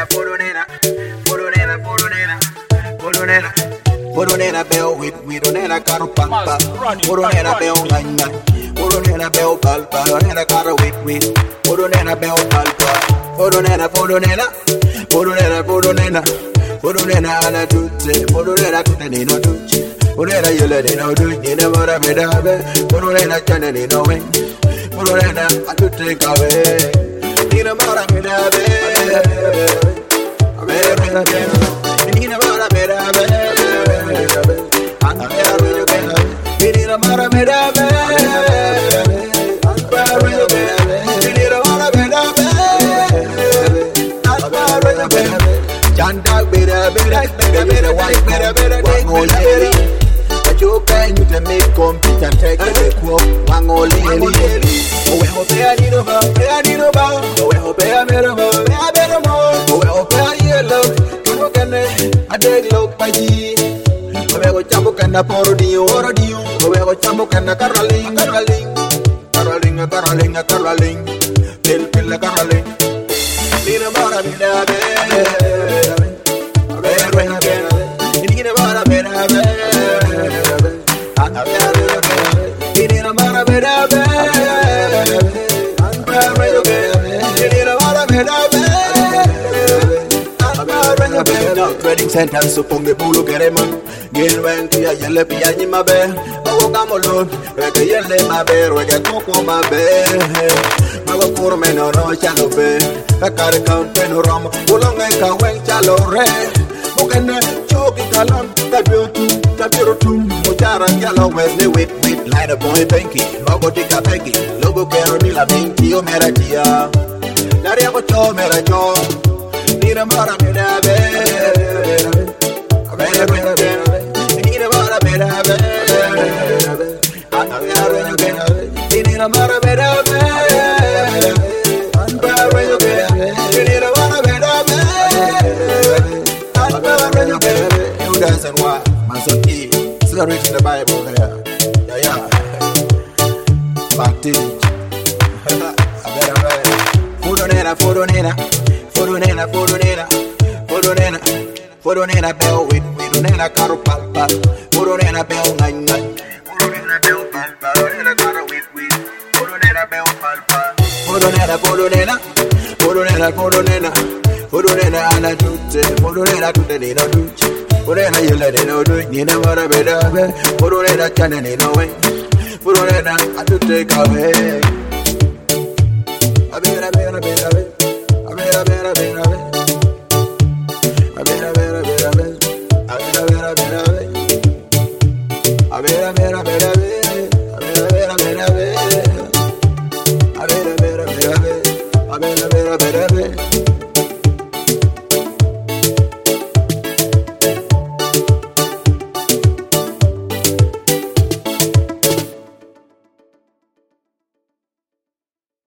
Foronera, Foronera, Foronera, Foronera, Foronera, Bell with Foronera, Caro Pampa, Foronera, Bell Nine, Foronera, Bell Palpa, Foronera, Caro with Foronera, Bell Palpa, Foronera, Foronera, Foronera, Foronera, Foronera, Ana Tutte, Foronera, Tutte, Nino Tucci, Foronera, Yella, Nino Tucci, Never Medabe, Foronera, Canada, no way, Foronera, I could take away. Nina Mara Medabe, Nina Mara Medabe, Nina Mara Medabe, Janda better, white better, you can you make compete and take the quote, one only. Oh, we hope I need over, I need over. Oh, we hope I better more, I better more. Oh, we hope I hear love, you know, can I dig look by G. Oh, we go Chambo and a Porodio, or a Dio. Oh, we go Chambo and a Caroling, Caroling, Caroling, Caroling, Caroling, Pill, Caroling. Nina Mara Medabe, Nina Mara Medabe. Trading sentence upon the bulu gereman. Gain when to a yellow piano, my bear. Oh, come alone. Rega yellow, my bear. Rega coco, my bear. Mago poor man or no shallow bear. A car count pen or rum. Ulong and Kawang shallow red. Mokana, choking along. Tabirutum, Mutara, yellow, Wesley, with light a boy, Penky. Logo Tika Peggy. Logo Caronilla, Pinky, Omeratia. Nariago, Merajo. Nina Mara Medabe, Nina Mara Medabe, Nina Mara Medabe, you dance and what? My son E. It's written in the Bible here. Yeah. Back to Foronera, Foronera. Foronera, Foronera, Foronera, Foronera, Bell with Foronera, Caro Palpa, Foronera, Bell Nine, Foronera, Bell Palpa, Foronera, Caro with Foronera, Bell Palpa, Foronera, Foronera, Foronera, Foronera, Foronera, Ana Tutte, Foronera, Tutte, Nino Tucci, Foronera, Yella, Nino Tucci, Nina Mara Bedabe, Foronera, Canada, no way, Foronera, I to take away. A ver,